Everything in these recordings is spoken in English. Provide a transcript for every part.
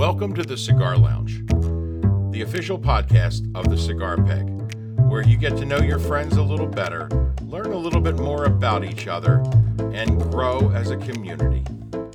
Welcome to the Cigar Lounge, the official podcast of the Cigar Peg, where you get to know your friends a little better, learn a little bit more about each other, and grow as a community.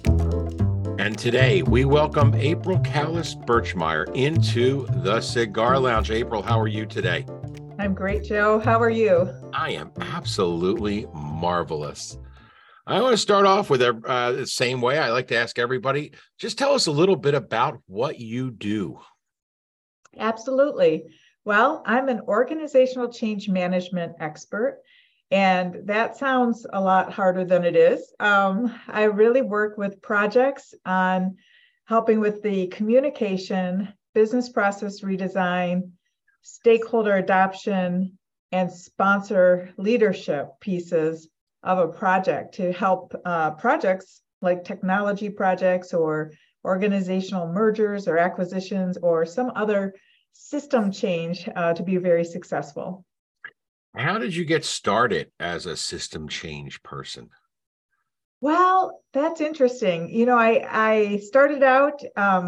And today we welcome April Callis Birchmeier into the Cigar Lounge. April, how are you today? I'm great, Joe. How are you? I am absolutely marvelous. I want to start off with the same way I like to ask everybody. Just tell us a little bit about what you do. Absolutely. Well, I'm an organizational change management expert, and that sounds a lot harder than it is. I really work with projects on helping with the communication, business process redesign, stakeholder adoption, and sponsor leadership pieces of a project to help projects like technology projects or organizational mergers or acquisitions or some other system change to be very successful. How did you get started as a system change person? Well, that's interesting. You know, I started out,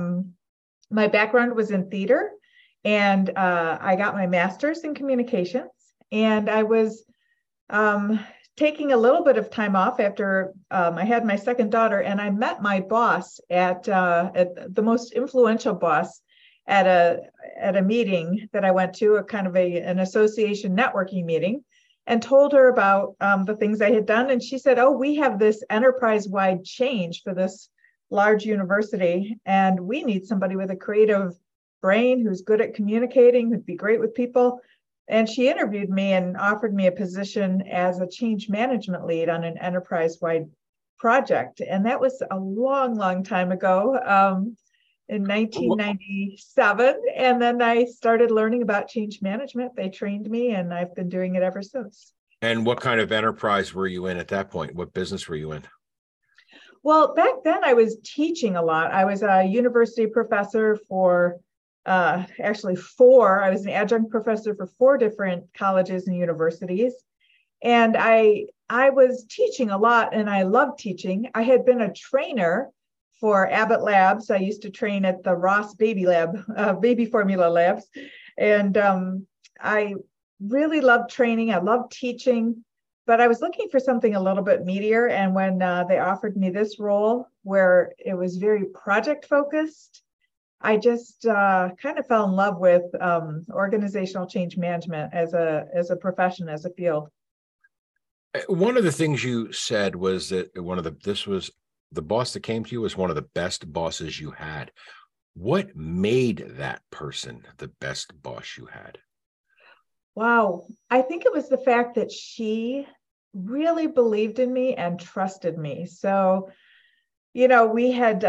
my background was in theater, and I got my master's in communications, and I was taking a little bit of time off after I had my second daughter, and I met my boss at the most influential boss at a meeting that I went to, a kind of an association networking meeting, and told her about the things I had done. And she said, "Oh, we have this enterprise-wide change for this large university, and we need somebody with a creative brain who's good at communicating, who'd be great with people." And she interviewed me and offered me a position as a change management lead on an enterprise-wide project. And that was a long, long time ago, in 1997. And then I started learning about change management. They trained me, and I've been doing it ever since. And what kind of enterprise were you in at that point? What business were you in? Well, back then I was teaching a lot. I was a university professor for I was an adjunct professor for 4 different colleges and universities. And I was teaching a lot, and I loved teaching. I had been a trainer for Abbott Labs. I used to train at the Ross Baby Lab, baby formula labs. And I really loved training. I loved teaching, but I was looking for something a little bit meatier. And when they offered me this role where it was very project focused, I just kind of fell in love with organizational change management as a profession, as a field. One of the things you said was that the boss that came to you was one of the best bosses you had. What made that person the best boss you had? Wow. I think it was the fact that she really believed in me and trusted me. So, you know, we had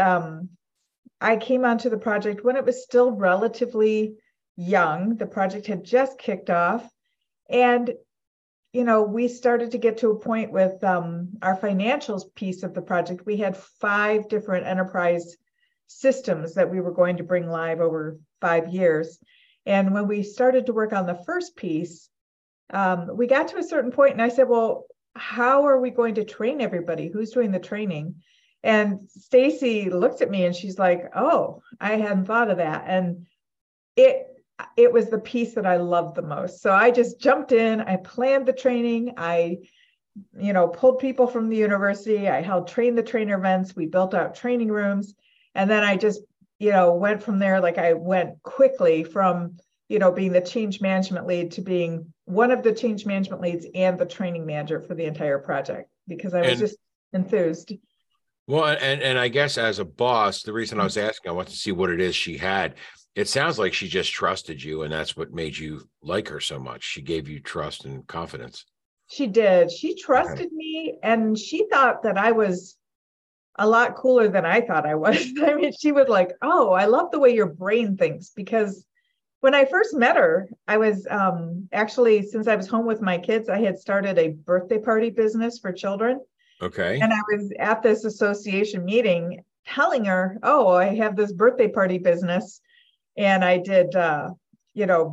I came onto the project when it was still relatively young. The project had just kicked off. And, you know, we started to get to a point with our financials piece of the project. We had 5 different enterprise systems that we were going to bring live over 5 years. And when we started to work on the first piece, we got to a certain point, and I said, well, how are we going to train everybody? Who's doing the training? And Stacy looked at me and she's like, "Oh, I hadn't thought of that." And it was the piece that I loved the most. So I just jumped in, I planned the training. I, pulled people from the university. I held train the trainer events. We built out training rooms. And then I just, went from there. Like I went quickly from, being the change management lead to being one of the change management leads and the training manager for the entire project, because I was just enthused. Well, and I guess as a boss, the reason I was asking, I want to see what it is she had. It sounds like she just trusted you, and that's what made you like her so much. She gave you trust and confidence. She did. She trusted me, and she thought that I was a lot cooler than I thought I was. I mean, she was like, "Oh, I love the way your brain thinks," because when I first met her, I was actually, since I was home with my kids, I had started a birthday party business for children. Okay. And I was at this association meeting telling her, "Oh, I have this birthday party business." And I did,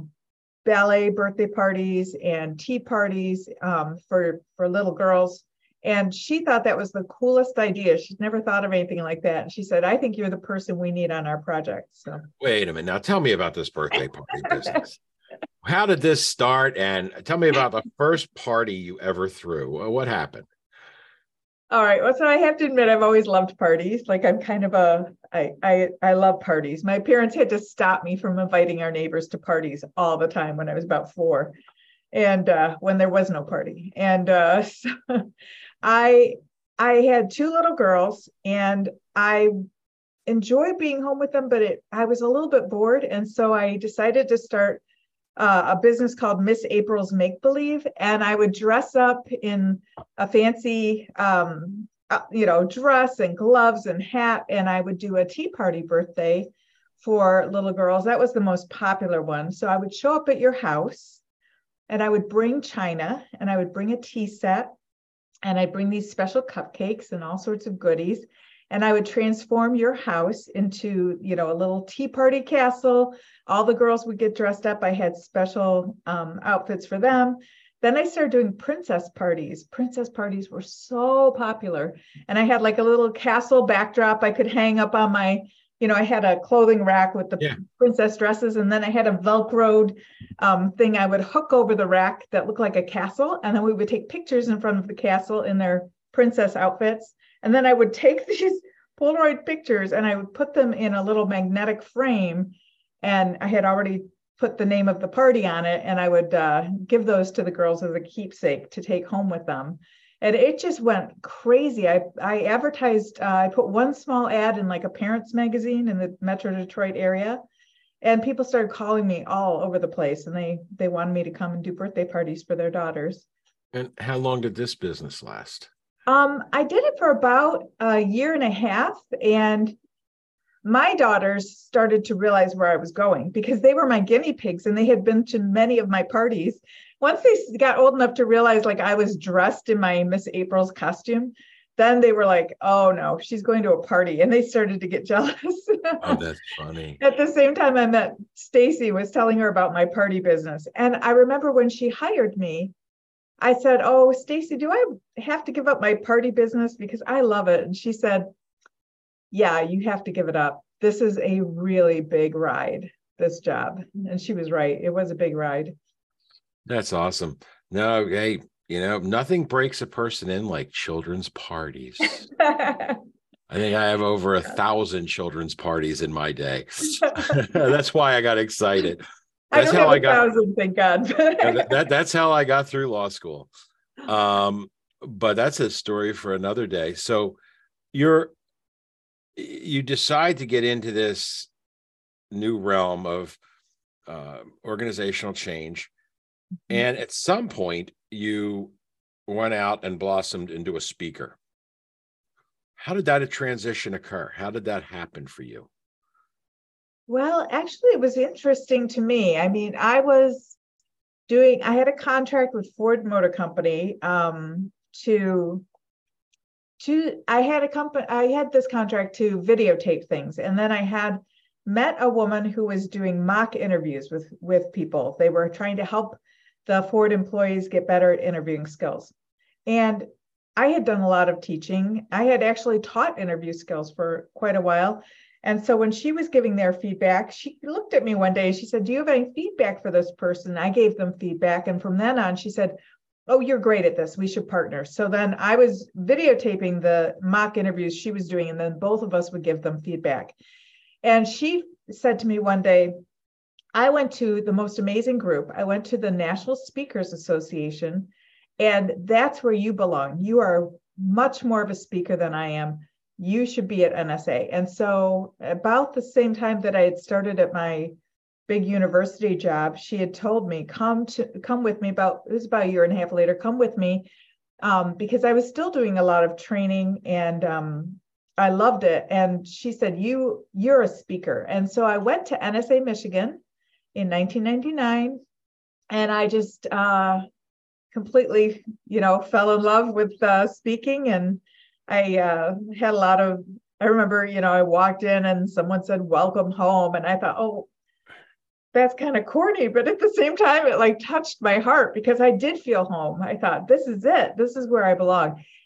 ballet birthday parties and tea parties for little girls. And she thought that was the coolest idea. She'd never thought of anything like that. And she said, I think you're the person we need on our project. So Wait a minute. Now tell me about this birthday party business. How did this start? And tell me about the first party you ever threw. What happened? all right. Well, so I have to admit, I've always loved parties. Like I'm kind of I love parties. My parents had to stop me from inviting our neighbors to parties all the time when I was about 4, and when there was no party. And so I I had 2 little girls, and I enjoyed being home with them, but I was a little bit bored, and so I decided to start a business called Miss April's Make Believe, and I would dress up in a fancy, dress and gloves and hat, and I would do a tea party birthday for little girls. That was the most popular one. So I would show up at your house, and I would bring china, and I would bring a tea set, and I'd bring these special cupcakes and all sorts of goodies. And I would transform your house into, a little tea party castle. All the girls would get dressed up. I had special outfits for them. Then I started doing princess parties. Princess parties were so popular. And I had like a little castle backdrop I could hang up on my, I had a clothing rack with the princess dresses. And then I had a Velcroed thing I would hook over the rack that looked like a castle. And then we would take pictures in front of the castle in their princess outfits. And then I would take these Polaroid pictures and I would put them in a little magnetic frame. And I had already put the name of the party on it. And I would give those to the girls as a keepsake to take home with them. And it just went crazy. I advertised, I put one small ad in like a parents magazine in the Metro Detroit area. And people started calling me all over the place. And they wanted me to come and do birthday parties for their daughters. And how long did this business last? I did it for about a year and a half, and my daughters started to realize where I was going because they were my guinea pigs and they had been to many of my parties. Once they got old enough to realize like I was dressed in my Miss April's costume, then they were like, oh no, she's going to a party. And they started to get jealous. Oh, that's funny. At the same time, I met Stacy, was telling her about my party business. And I remember when she hired me, I said, oh, Stacy, do I have to give up my party business? Because I love it. And she said, yeah, you have to give it up. This is a really big ride, this job. And she was right. It was a big ride. That's awesome. No, hey, nothing breaks a person in like children's parties. I think I have over 1,000 children's parties in my day. That's why I got excited. That's how I got 1,000, thank God. That's how I got through law school. But that's a story for another day. So you decide to get into this new realm of organizational change. And at some point you went out and blossomed into a speaker. How did that transition occur? How did that happen for you? Well, actually, it was interesting to me. I mean, I had a contract with Ford Motor Company I had this contract to videotape things. And then I had met a woman who was doing mock interviews with people. They were trying to help the Ford employees get better at interviewing skills. And I had done a lot of teaching. I had actually taught interview skills for quite a while. And so when she was giving their feedback, she looked at me one day. She said, do you have any feedback for this person? I gave them feedback. And from then on, she said, oh, you're great at this. We should partner. So then I was videotaping the mock interviews she was doing, and then both of us would give them feedback. And she said to me one day, I went to the most amazing group. I went to the National Speakers Association, and that's where you belong. You are much more of a speaker than I am. You should be at NSA. And so about the same time that I had started at my big university job, she had told me, come with me. It was about a year and a half later, come with me, because I was still doing a lot of training and I loved it. And she said, you're a speaker. And so I went to NSA Michigan in 1999, and I just completely, fell in love with speaking. And I had I remember, I walked in and someone said, welcome home. And I thought, oh, that's kind of corny. But at the same time, it like touched my heart because I did feel home. I thought, this is it. This is where I belong.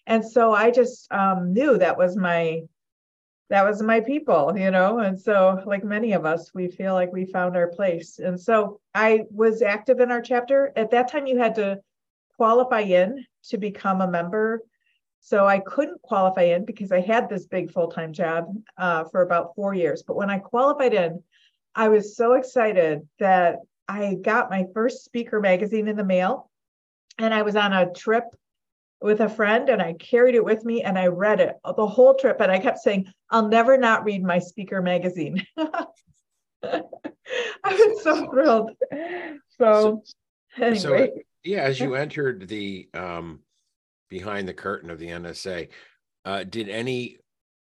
And so I just knew that was my people, and so like many of us, we feel like we found our place. And so I was active in our chapter. At that time, you had to qualify in to become a member. So I couldn't qualify in because I had this big full-time job for about 4 years. But when I qualified in, I was so excited that I got my first speaker magazine in the mail, and I was on a trip with a friend and I carried it with me and I read it the whole trip. And I kept saying, I'll never not read my speaker magazine. I was so thrilled. So anyway. Yeah, as you entered the behind the curtain of the NSA, did any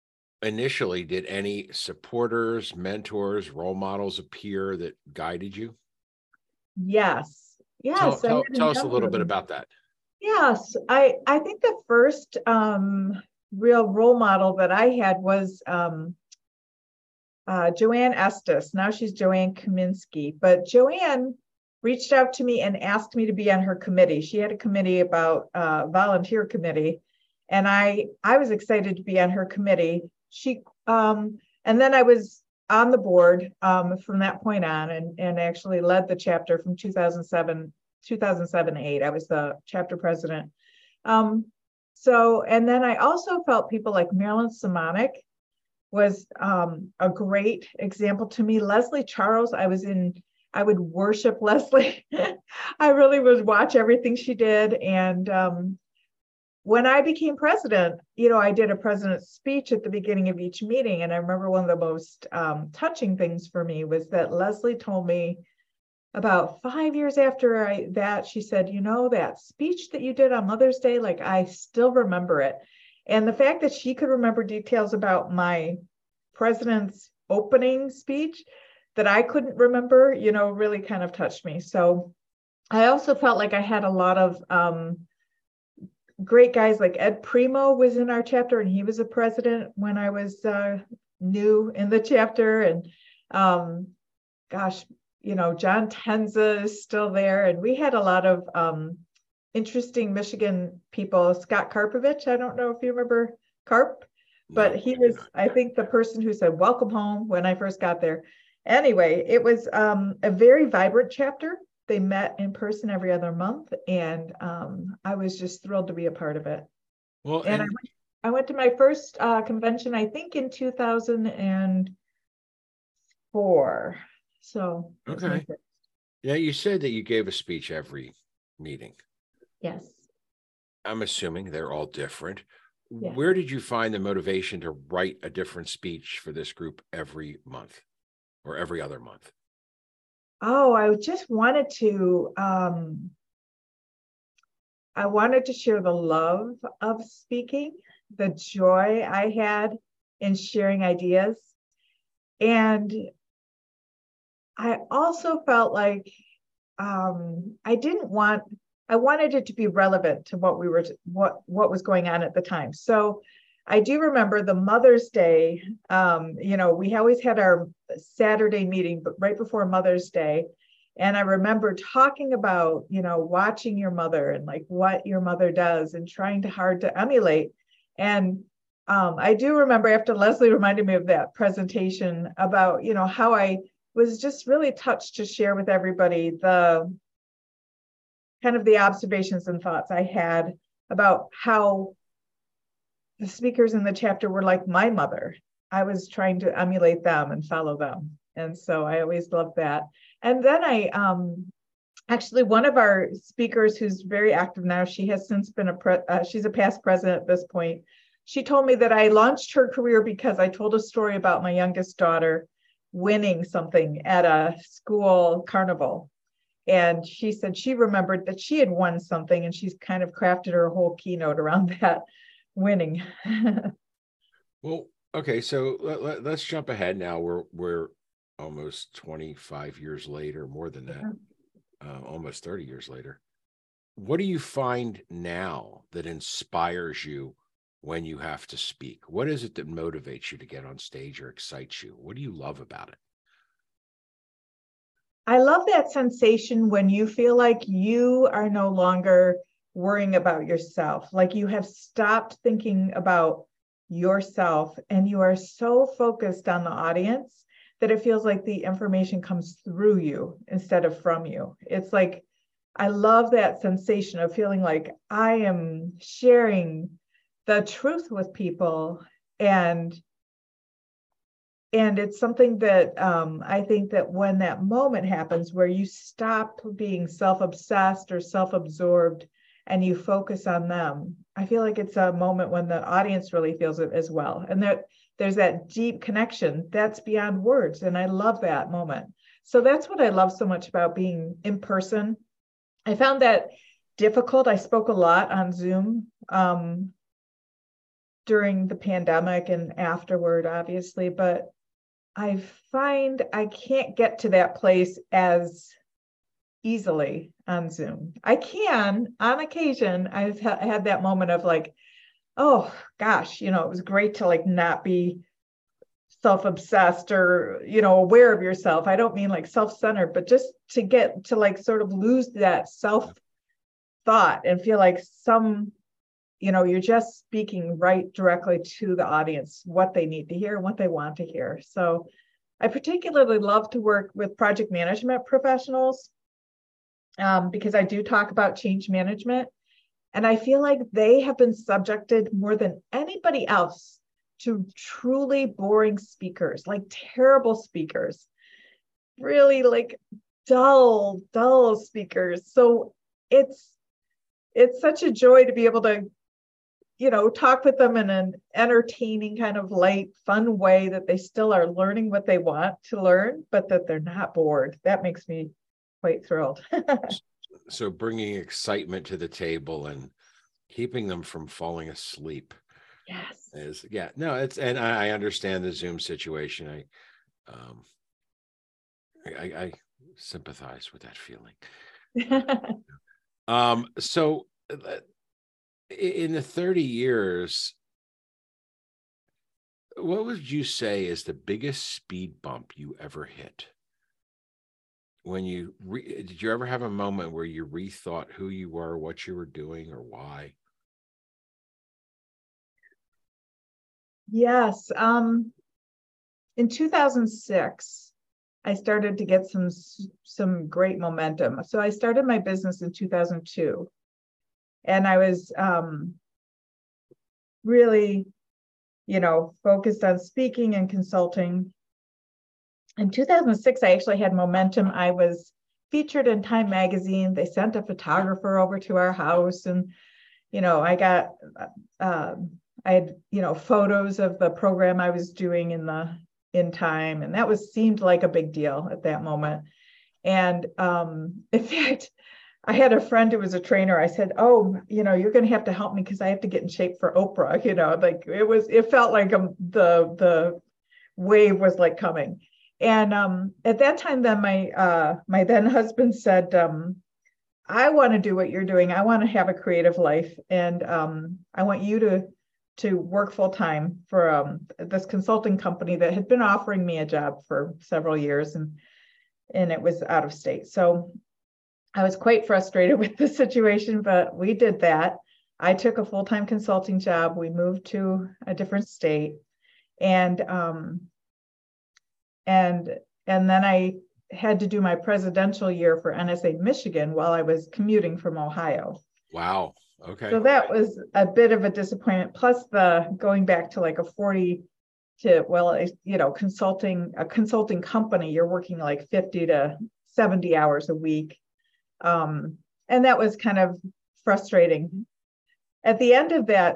supporters, mentors, role models appear that guided you? Yes. Tell us a little bit about that. Yes. I think the first real role model that I had was Joanne Estes. Now she's Joanne Kaminsky. But Joanne reached out to me and asked me to be on her committee. She had a committee about volunteer committee. And I was excited to be on her committee. And then I was on the board from that point on and actually led the chapter from 2007-8. I was the chapter president. And then I also felt people like Marilyn Simonik was a great example to me. Leslie Charles, I would worship Leslie. I really would watch everything she did. And when I became president, I did a president's speech at the beginning of each meeting. And I remember one of the most touching things for me was that Leslie told me about 5 years after that, she said, that speech that you did on Mother's Day, like I still remember it. And the fact that she could remember details about my president's opening speech that I couldn't remember, really kind of touched me. So I also felt like I had a lot of great guys, like Ed Primo was in our chapter, and he was a president when I was new in the chapter. And John Tenza is still there. And we had a lot of interesting Michigan people. Scott Karpovich, I don't know if you remember Karp, but he was, I think, the person who said, welcome home when I first got there. Anyway, it was a very vibrant chapter. They met in person every other month, and I was just thrilled to be a part of it. Well, and I went to my first convention, I think, in 2004. So okay. Yeah, you said that you gave a speech every meeting. Yes. I'm assuming they're all different. Yeah. Where did you find the motivation to write a different speech for this group every month or every other month? Oh, I just wanted to share the love of speaking, the joy I had in sharing ideas. And I also felt like I wanted it to be relevant to what was going on at the time. So I do remember the Mother's Day, we always had our Saturday meeting, but right before Mother's Day. And I remember talking about, watching your mother and like what your mother does and trying hard to emulate. And I do remember after Leslie reminded me of that presentation about, how I was just really touched to share with everybody the kind of the observations and thoughts I had about how the speakers in the chapter were like my mother. I was trying to emulate them and follow them. And so I always loved that. And then I actually, one of our speakers who's very active now, she has since been she's a past president at this point. She told me that I launched her career because I told a story about my youngest daughter winning something at a school carnival. And she said she remembered that she had won something, and she's kind of crafted her whole keynote around that winning. Well, okay, so let's jump ahead now. We're almost 25 years later, more than that, almost 30 years later. What do you find now that inspires you when you have to speak? What is it that motivates you to get on stage or excites you? What do you love about it? I love that sensation when you feel like you are no longer worrying about yourself. Like you have stopped thinking about yourself and you are so focused on the audience that it feels like the information comes through you instead of from you. It's like, I love that sensation of feeling like I am sharing the truth with people. And it's something that I think that when that moment happens where you stop being self-obsessed or self-absorbed and you focus on them, I feel like it's a moment when the audience really feels it as well. And there's that deep connection that's beyond words. And I love that moment. So that's what I love so much about being in person. I found that difficult. I spoke a lot on Zoom during the pandemic and afterward, obviously, but I find I can't get to that place as easily on Zoom. I can, on occasion, I've had that moment of like, oh gosh, it was great to like not be self-obsessed or, aware of yourself. I don't mean like self-centered, but just to get to like sort of lose that self-thought and feel like you're just speaking right directly to the audience, what they need to hear and what they want to hear. So I particularly love to work with project management professionals because I do talk about change management. And I feel like they have been subjected more than anybody else to truly boring speakers, like terrible speakers, really like dull speakers. So it's such a joy to be able to talk with them in an entertaining kind of light, fun way that they still are learning what they want to learn, but that they're not bored. That makes me quite thrilled. So bringing excitement to the table and keeping them from falling asleep. Yes. And I understand the Zoom situation. I sympathize with that feeling. So in the 30 years, what would you say is the biggest speed bump you ever hit? When did you ever have a moment where you rethought who you were, what you were doing, or why? Yes. In 2006, I started to get some great momentum. So I started my business in 2002. And I was really, focused on speaking and consulting. In 2006, I actually had momentum. I was featured in Time Magazine. They sent a photographer over to our house, and I got I had photos of the program I was doing in Time, and that seemed like a big deal at that moment. And in fact, I had a friend who was a trainer. I said, "Oh, you're going to have to help me because I have to get in shape for Oprah." Like it felt like the wave was like coming. And at that time, then my then husband said, "I want to do what you're doing. I want to have a creative life, and I want you to work full time for this consulting company that had been offering me a job for several years, and it was out of state." So I was quite frustrated with the situation, but we did that. I took a full-time consulting job. We moved to a different state, and then I had to do my presidential year for NSA Michigan while I was commuting from Ohio. Wow. Okay. So that was a bit of a disappointment. Plus the going back to like a 40 to, a consulting company, you're working like 50 to 70 hours a week. And that was kind of frustrating. At the end of that,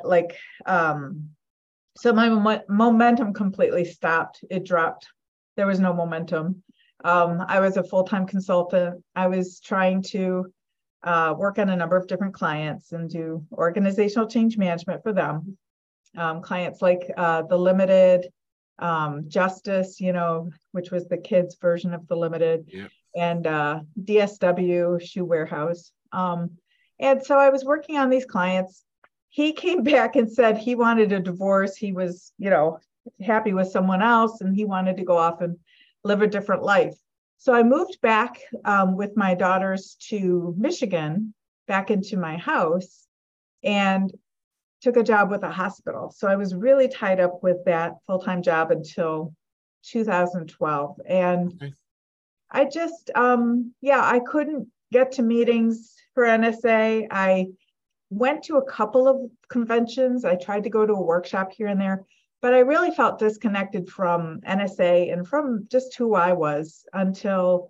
so my momentum completely stopped. It dropped. There was no momentum. I was a full-time consultant. I was trying to work on a number of different clients and do organizational change management for them. Clients like The Limited, Justice, which was the kids' version of The Limited. Yep. And DSW, Shoe Warehouse. And so I was working on these clients. He came back and said he wanted a divorce. He was, happy with someone else, and he wanted to go off and live a different life. So I moved back with my daughters to Michigan back into my house and took a job with a hospital. So I was really tied up with that full-time job until 2012. And Okay. I just, I couldn't get to meetings for NSA. I went to a couple of conventions. I tried to go to a workshop here and there, but I really felt disconnected from NSA and from just who I was until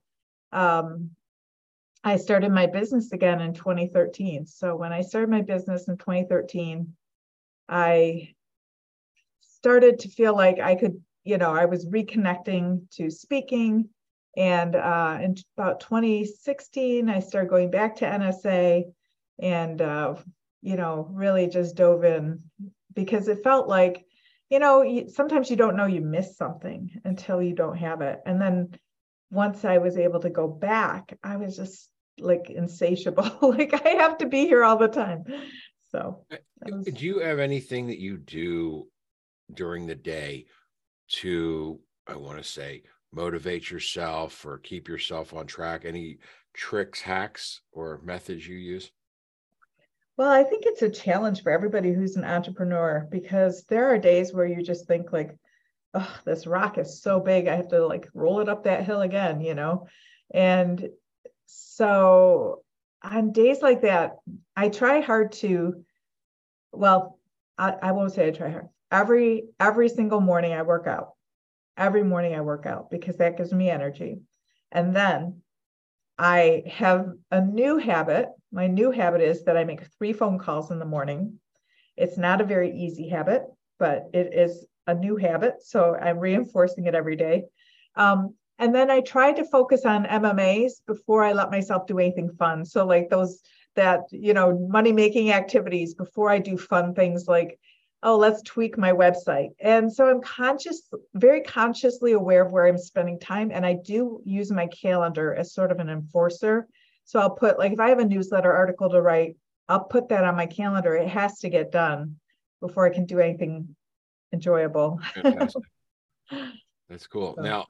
I started my business again in 2013. So when I started my business in 2013, I started to feel like I could, I was reconnecting to speaking. And in about 2016, I started going back to NSA and, really just dove in because it felt like, sometimes you don't know you missed something until you don't have it. And then once I was able to go back, I was just like insatiable. Like I have to be here all the time. So do you have anything that you do during the day to, I want to say, motivate yourself or keep yourself on track? Any tricks, hacks, or methods you use? Well, I think it's a challenge for everybody who's an entrepreneur because there are days where you just think like, oh, this rock is so big, I have to like roll it up that hill again, And so on days like that, I try hard to, well, I won't say I try hard. Every single morning I work out. Every morning I work out because that gives me energy. And then I have a new habit. My new habit is that I make 3 phone calls in the morning. It's not a very easy habit, but it is a new habit. So I'm reinforcing it every day. And then I try to focus on MMAs before I let myself do anything fun. So like money-making activities before I do fun things like, oh, let's tweak my website. And so I'm very consciously aware of where I'm spending time. And I do use my calendar as sort of an enforcer. So I'll put, like, if I have a newsletter article to write, I'll put that on my calendar. It has to get done before I can do anything enjoyable. Fantastic. That's cool. So. Now,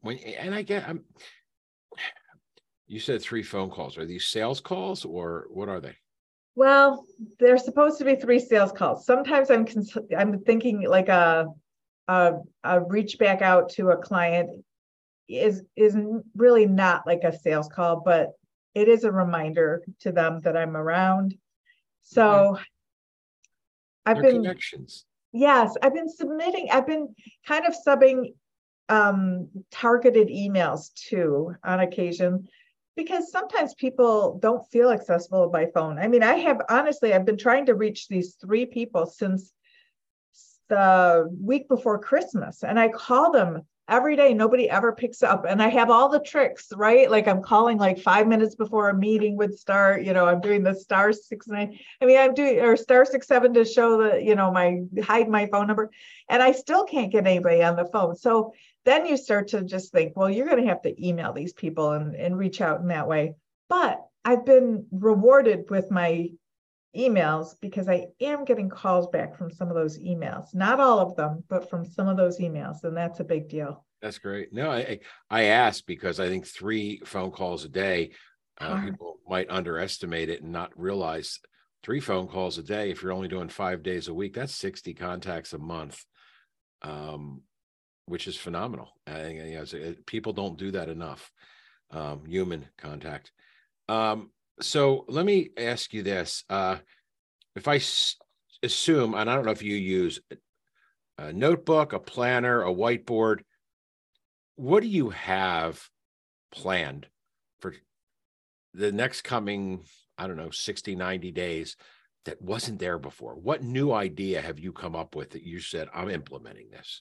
you said 3 phone calls. Are these sales calls or what are they? Well, they're supposed to be 3 sales calls. Sometimes I'm thinking like a reach back out to a client is really not like a sales call, but it is a reminder to them that I'm around. So I've been connections. Yes, I've been kind of subbing targeted emails too on occasion because sometimes people don't feel accessible by phone. I mean, I've been trying to reach these 3 people since the week before Christmas, and I call them every day. Nobody ever picks up, and I have all the tricks, right? Like I'm calling like 5 minutes before a meeting would start. I'm doing the *69. I mean, I'm doing or *67 to show that hide my phone number, and I still can't get anybody on the phone. So then you start to just think, well, you're going to have to email these people and reach out in that way. But I've been rewarded with my emails because I am getting calls back from some of those emails, not all of them, but from some of those emails. And that's a big deal. That's great. No, I asked because I think 3 phone calls a day, people might underestimate it and not realize 3 phone calls a day. If you're only doing 5 days a week, that's 60 contacts a month, which is phenomenal. People don't do that enough, human contact. So let me ask you this. If I assume, and I don't know if you use a notebook, a planner, a whiteboard, what do you have planned for the next coming, 60, 90 days that wasn't there before? What new idea have you come up with that you said, I'm implementing this?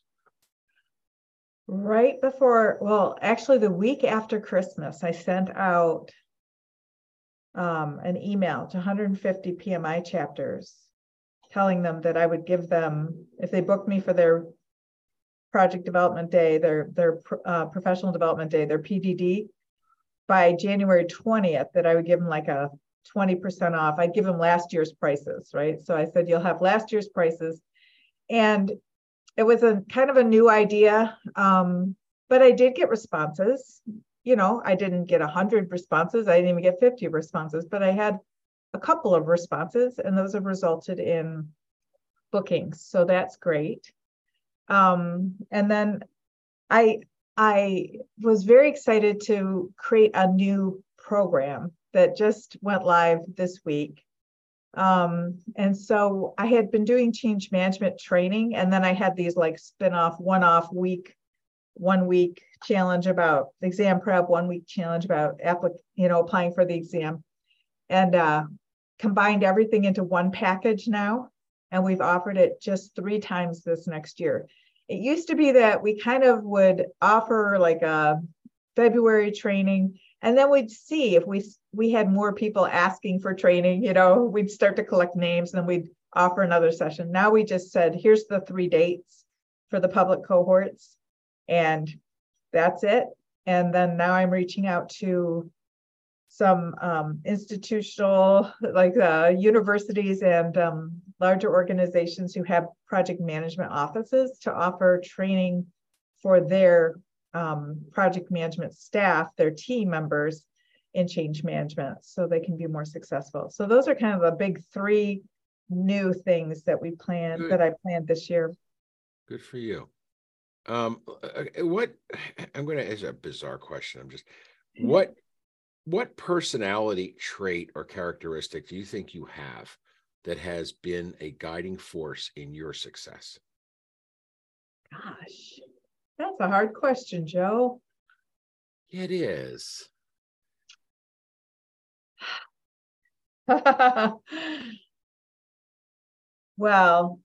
Right before, well, actually the week after Christmas, I sent out an email to 150 PMI chapters telling them that I would give them, if they booked me for their project development day, their professional development day, their PDD, by January 20th, that I would give them like a 20% off. I'd give them last year's prices, right? So I said, you'll have last year's prices. And it was a kind of a new idea, but I did get responses. I didn't get 100 responses. I didn't even get 50 responses, but I had a couple of responses, and those have resulted in bookings. So that's great. And then I was very excited to create a new program that just went live this week. And so I had been doing change management training, and then I had these like spin-off, one-off week, 1 week challenge about exam prep, 1 week challenge about applying for the exam, and combined everything into one package now. And we've offered it just 3 times this next year. It used to be that we kind of would offer like a February training, and then we'd see if we had more people asking for training, we'd start to collect names, and then we'd offer another session. Now we just said, here's the 3 dates for the public cohorts, and that's it. And then now I'm reaching out to some institutional, like universities and larger organizations who have project management offices to offer training for their project management staff, their team members in change management, so they can be more successful. So those are kind of the big 3 new things that I planned this year. Good for you. What I'm going to ask a bizarre question. What personality trait or characteristic do you think you have that has been a guiding force in your success? Gosh, that's a hard question, Joe. It is. Well,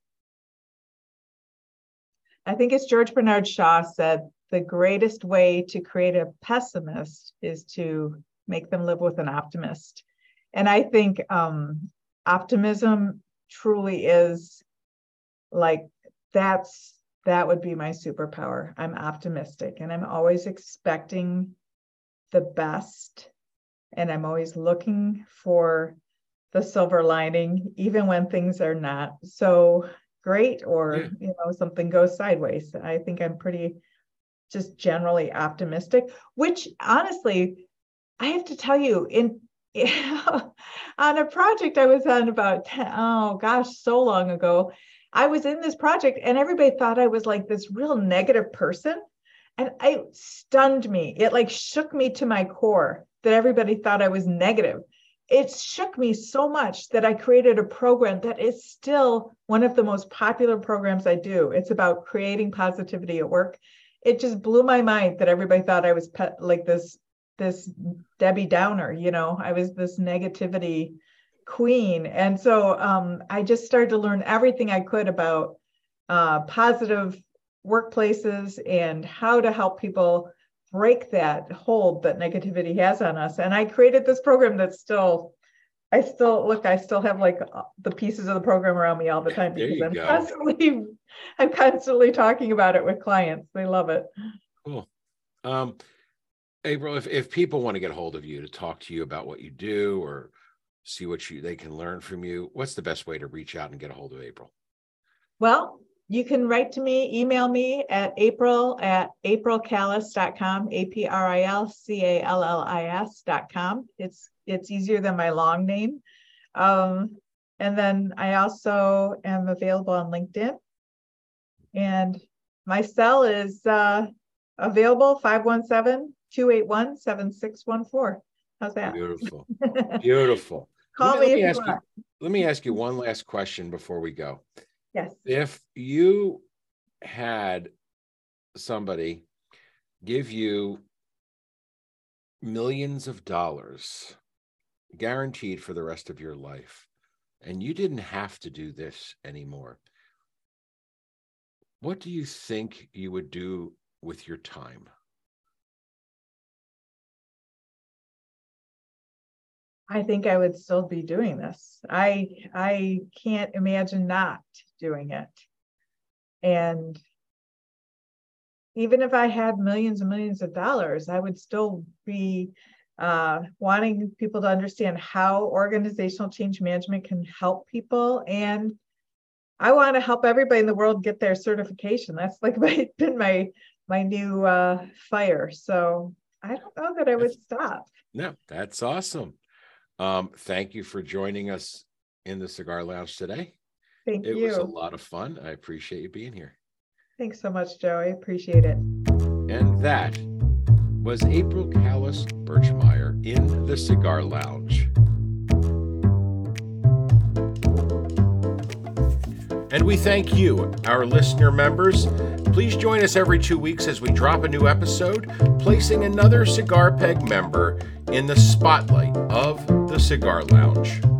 I think as George Bernard Shaw said, the greatest way to create a pessimist is to make them live with an optimist. And I think optimism truly is like, that would be my superpower. I'm optimistic, and I'm always expecting the best. And I'm always looking for the silver lining, even when things are not so great, or, something goes sideways. I think I'm pretty just generally optimistic, which honestly, I have to tell you, on a project I was on about, so long ago, I was in this project and everybody thought I was like this real negative person. And it stunned me. It like shook me to my core that everybody thought I was negative. It shook me so much that I created a program that is still one of the most popular programs I do. It's about creating positivity at work. It just blew my mind that everybody thought I was like this Debbie Downer, I was this negativity queen. And so I just started to learn everything I could about positive workplaces and how to help people break that hold that negativity has on us. And I created this program that's I still have like the pieces of the program around me all the time, because I'm constantly talking about it with clients. They love it. Cool. April, if people want to get a hold of you to talk to you about what you do or see what they can learn from you, what's the best way to reach out and get a hold of April? Well, you can write to me, email me at aprilcallis.com, aprilcallis.com. It's easier than my long name. And then I also am available on LinkedIn. And my cell is available, 517-281-7614. How's that? Beautiful. Beautiful. Call me if you want. Let me ask you one last question before we go. Yes. If you had somebody give you millions of dollars guaranteed for the rest of your life, and you didn't have to do this anymore, what do you think you would do with your time? I think I would still be doing this. I can't imagine not doing it. And even if I had millions and millions of dollars, I would still be wanting people to understand how organizational change management can help people. And I want to help everybody in the world get their certification. That's like been my new fire. So I don't know that I would stop. No, that's awesome. Thank you for joining us in the Cigar Lounge today. Thank you. It was a lot of fun. I appreciate you being here. Thanks so much, Joe. I appreciate it. And that was April Callis Birchmeier in the Cigar Lounge. And we thank you, our listener members. Please join us every 2 weeks as we drop a new episode, placing another Cigar Peg member in the spotlight of the Cigar Lounge.